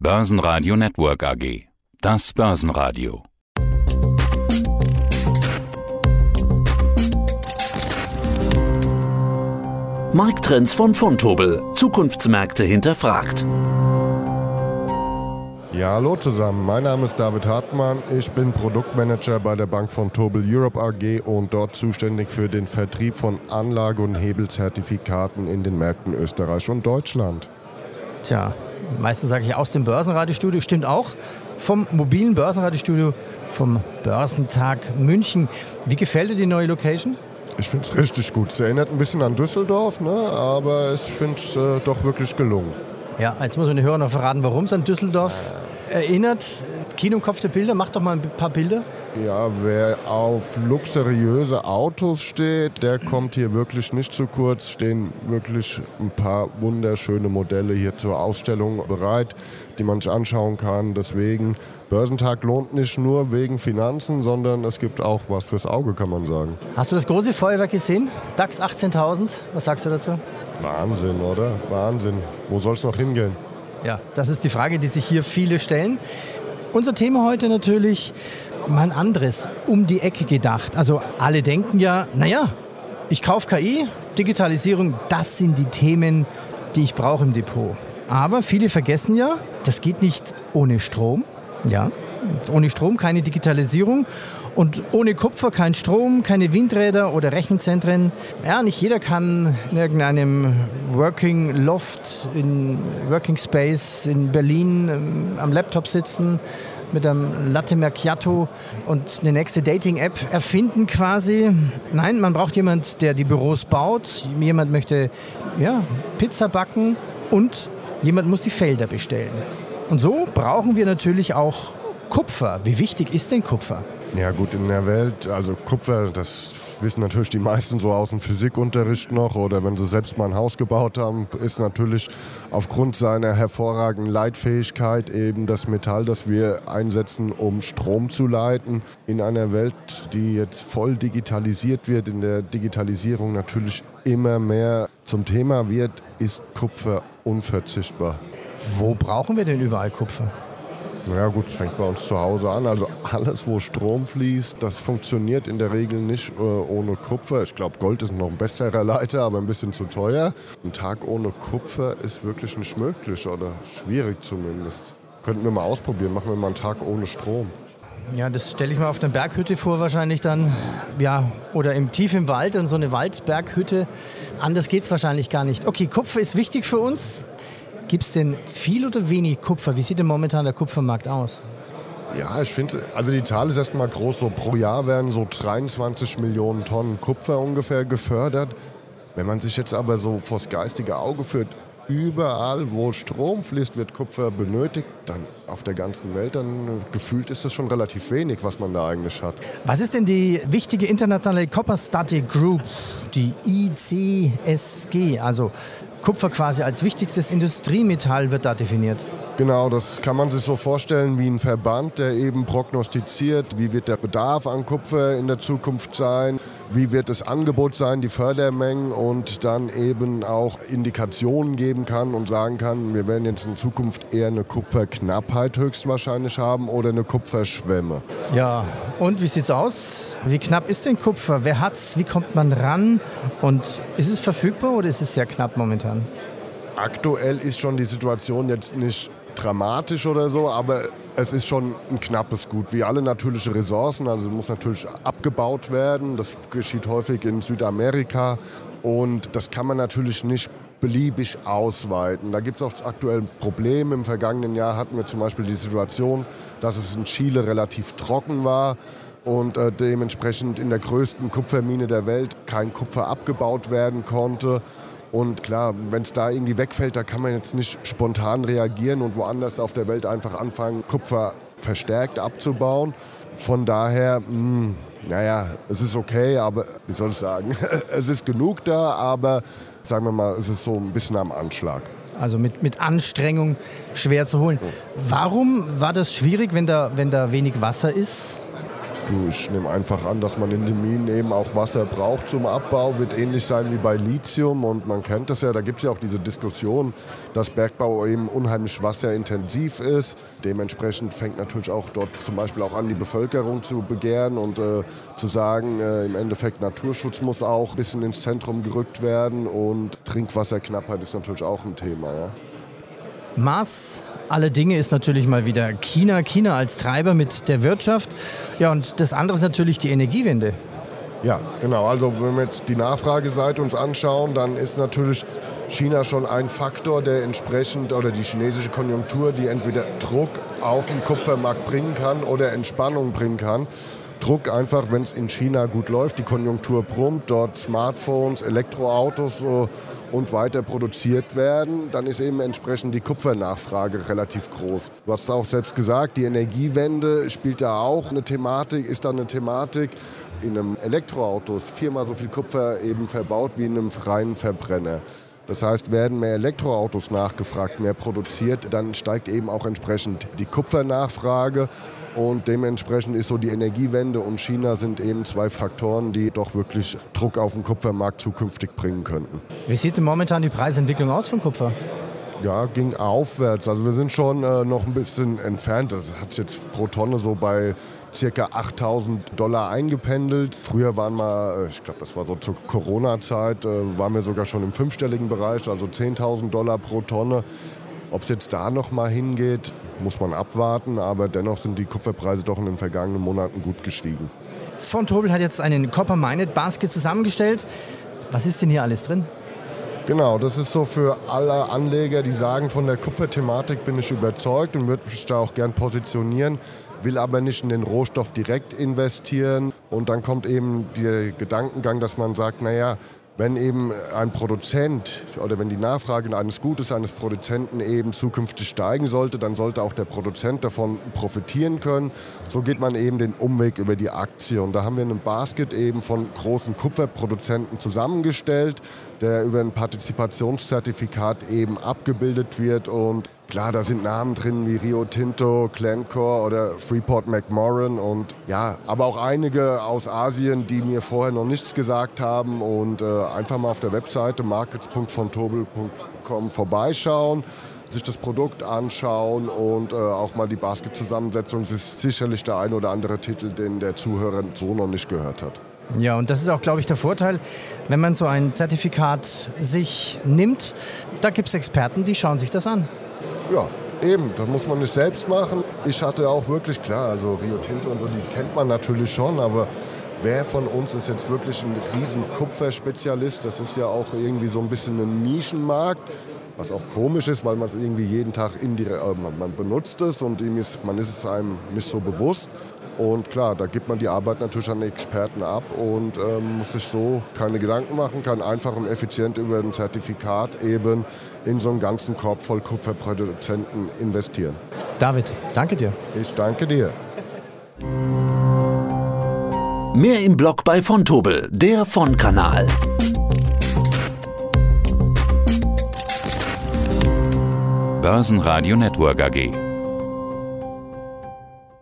Börsenradio Network AG. Das Börsenradio. Markttrends von Vontobel. Zukunftsmärkte hinterfragt. Ja, hallo zusammen. Mein Name ist David Hartmann. Ich bin Produktmanager bei der Bank Vontobel Europe AG und dort zuständig für den Vertrieb von Anlage- und Hebelzertifikaten in den Märkten Österreich und Deutschland. Tja, meistens sage ich aus dem Börsenradiostudio, stimmt auch. Vom mobilen Börsenradiostudio vom Börsentag München. Wie gefällt dir die neue Location? Ich finde es richtig gut. Es erinnert ein bisschen an Düsseldorf, aber ich finde es doch wirklich gelungen. Ja, jetzt muss man den Hörern noch verraten, warum es an Düsseldorf erinnert. Kino im Kopf der Bilder, mach doch mal ein paar Bilder. Ja, wer auf luxuriöse Autos steht, der kommt hier wirklich nicht zu kurz. Stehen wirklich ein paar wunderschöne Modelle hier zur Ausstellung bereit, die man sich anschauen kann. Deswegen, Börsentag lohnt nicht nur wegen Finanzen, sondern es gibt auch was fürs Auge, kann man sagen. Hast du das große Feuerwerk gesehen? DAX 18.000, was sagst du dazu? Wahnsinn, oder? Wahnsinn. Wo soll es noch hingehen? Ja, das ist die Frage, die sich hier viele stellen. Unser Thema heute natürlich mal ein anderes, um die Ecke gedacht. Also alle denken ja, naja, ich kaufe KI, Digitalisierung, das sind die Themen, die ich brauche im Depot. Aber viele vergessen ja, das geht nicht ohne Strom. Ja, ohne Strom keine Digitalisierung und ohne Kupfer kein Strom, keine Windräder oder Rechenzentren. Ja, nicht jeder kann in irgendeinem Working Loft, in Working Space in Berlin am Laptop sitzen mit einem Latte Macchiato und eine nächste Dating-App erfinden quasi. Nein, man braucht jemand, der die Büros baut. Jemand möchte Pizza backen und jemand muss die Felder bestellen. Und so brauchen wir natürlich auch Kupfer. Wie wichtig ist denn Kupfer? Ja gut, in der Welt, also Kupfer, das wissen natürlich die meisten so aus dem Physikunterricht noch oder wenn sie selbst mal ein Haus gebaut haben, ist natürlich aufgrund seiner hervorragenden Leitfähigkeit eben das Metall, das wir einsetzen, um Strom zu leiten. In einer Welt, die jetzt voll digitalisiert wird, in der Digitalisierung natürlich immer mehr zum Thema wird, ist Kupfer unverzichtbar. Wo brauchen wir denn überall Kupfer? Ja gut, das fängt bei uns zu Hause an. Also alles, wo Strom fließt, das funktioniert in der Regel nicht ohne Kupfer. Ich glaube, Gold ist noch ein besserer Leiter, aber ein bisschen zu teuer. Ein Tag ohne Kupfer ist wirklich nicht möglich oder schwierig zumindest. Könnten wir mal ausprobieren, machen wir mal einen Tag ohne Strom. Ja, das stelle ich mir auf einer Berghütte vor wahrscheinlich dann. Ja, oder tief im Wald und so eine Waldberghütte. Anders geht es wahrscheinlich gar nicht. Okay, Kupfer ist wichtig für uns. Gibt es denn viel oder wenig Kupfer? Wie sieht denn momentan der Kupfermarkt aus? Ja, ich finde, also die Zahl ist erstmal groß. So pro Jahr werden so 23 Millionen Tonnen Kupfer ungefähr gefördert. Wenn man sich jetzt aber so vors geistige Auge führt, überall, wo Strom fließt, wird Kupfer benötigt, dann auf der ganzen Welt, dann gefühlt ist das schon relativ wenig, was man da eigentlich hat. Was ist denn die wichtige internationale Copper Study Group, die ICSG, also Kupfer quasi als wichtigstes Industriemetall wird da definiert? Genau, das kann man sich so vorstellen wie ein Verband, der eben prognostiziert, wie wird der Bedarf an Kupfer in der Zukunft sein, wie wird das Angebot sein, die Fördermengen und dann eben auch Indikationen geben kann und sagen kann, wir werden jetzt in Zukunft eher eine Kupferknappheit höchstwahrscheinlich haben oder eine Kupferschwemme. Ja, und wie sieht's aus? Wie knapp ist denn Kupfer? Wer hat's? Wie kommt man ran? Und ist es verfügbar oder ist es sehr knapp momentan? Aktuell ist schon die Situation jetzt nicht dramatisch oder so, aber es ist schon ein knappes Gut, wie alle natürlichen Ressourcen. Also muss natürlich abgebaut werden. Das geschieht häufig in Südamerika und das kann man natürlich nicht beliebig ausweiten. Da gibt es auch aktuell Probleme. Im vergangenen Jahr hatten wir zum Beispiel die Situation, dass es in Chile relativ trocken war und dementsprechend in der größten Kupfermine der Welt kein Kupfer abgebaut werden konnte. Und klar, wenn es da irgendwie wegfällt, da kann man jetzt nicht spontan reagieren und woanders auf der Welt einfach anfangen, Kupfer verstärkt abzubauen. Von daher, es ist okay, aber wie soll ich sagen, es ist genug da, aber sagen wir mal, es ist so ein bisschen am Anschlag. Also mit Anstrengung schwer zu holen. Warum war das schwierig, wenn da wenig Wasser ist? Ich nehme einfach an, dass man in den Minen eben auch Wasser braucht zum Abbau. Wird ähnlich sein wie bei Lithium und man kennt das ja, da gibt es ja auch diese Diskussion, dass Bergbau eben unheimlich wasserintensiv ist. Dementsprechend fängt natürlich auch dort zum Beispiel auch an, die Bevölkerung zu begehren und zu sagen, im Endeffekt Naturschutz muss auch ein bisschen ins Zentrum gerückt werden und Trinkwasserknappheit ist natürlich auch ein Thema. Ja. Maß aller Dinge ist natürlich mal wieder China. China als Treiber mit der Wirtschaft. Ja, und das andere ist natürlich die Energiewende. Ja, genau. Also wenn wir jetzt die Nachfrageseite uns anschauen, dann ist natürlich China schon ein Faktor, der entsprechend, oder die chinesische Konjunktur, die entweder Druck auf den Kupfermarkt bringen kann oder Entspannung bringen kann. Druck einfach, wenn es in China gut läuft, die Konjunktur brummt, dort Smartphones, Elektroautos und weiter produziert werden, dann ist eben entsprechend die Kupfernachfrage relativ groß. Du hast auch selbst gesagt, die Energiewende spielt da auch eine Thematik, ist da eine Thematik. In einem Elektroauto ist 4-mal so viel Kupfer eben verbaut wie in einem reinen Verbrenner. Das heißt, werden mehr Elektroautos nachgefragt, mehr produziert, dann steigt eben auch entsprechend die Kupfernachfrage. Und dementsprechend ist so die Energiewende und China sind eben 2 Faktoren, die doch wirklich Druck auf den Kupfermarkt zukünftig bringen könnten. Wie sieht denn momentan die Preisentwicklung aus von Kupfer? Ja, ging aufwärts. Also wir sind schon noch ein bisschen entfernt. Das hat sich jetzt pro Tonne so bei ca. $8.000 eingependelt. Früher waren wir, ich glaube, das war so zur Corona-Zeit, waren wir sogar schon im 5-stelligen Bereich, also $10.000 pro Tonne. Ob es jetzt da noch mal hingeht, muss man abwarten, aber dennoch sind die Kupferpreise doch in den vergangenen Monaten gut gestiegen. Vontobel hat jetzt einen Copper Mined Basket zusammengestellt. Was ist denn hier alles drin? Genau, das ist so für alle Anleger, die sagen, von der Kupferthematik bin ich überzeugt und würde mich da auch gern positionieren, will aber nicht in den Rohstoff direkt investieren. Und dann kommt eben der Gedankengang, dass man sagt, naja, wenn eben ein Produzent oder wenn die Nachfrage eines Gutes eines Produzenten eben zukünftig steigen sollte, dann sollte auch der Produzent davon profitieren können. So geht man eben den Umweg über die Aktie. Und da haben wir einen Basket eben von großen Kupferproduzenten zusammengestellt, der über ein Partizipationszertifikat eben abgebildet wird. Und klar, da sind Namen drin wie Rio Tinto, Glencore oder Freeport-McMoRan und ja, aber auch einige aus Asien, die mir vorher noch nichts gesagt haben und einfach mal auf der Webseite markets.vontobel.com vorbeischauen, sich das Produkt anschauen und auch mal die Basket-Zusammensetzung. Das ist sicherlich der ein oder andere Titel, den der Zuhörer so noch nicht gehört hat. Ja, und das ist auch, glaube ich, der Vorteil, wenn man so ein Zertifikat sich nimmt. Da gibt es Experten, die schauen sich das an. Ja, eben, das muss man nicht selbst machen. Ich hatte auch wirklich, klar, also Rio Tinto und so, die kennt man natürlich schon, aber wer von uns ist jetzt wirklich ein riesen Kupferspezialist? Das ist ja auch irgendwie so ein bisschen ein Nischenmarkt, was auch komisch ist, weil man es irgendwie jeden Tag man benutzt es und man ist es einem nicht so bewusst. Und klar, da gibt man die Arbeit natürlich an Experten ab und muss sich so keine Gedanken machen, kann einfach und effizient über ein Zertifikat eben in so einen ganzen Korb voll Kupferproduzenten investieren. David, danke dir. Ich danke dir. Mehr im Blog bei Vontobel, der Von-Kanal. Börsenradio Network AG.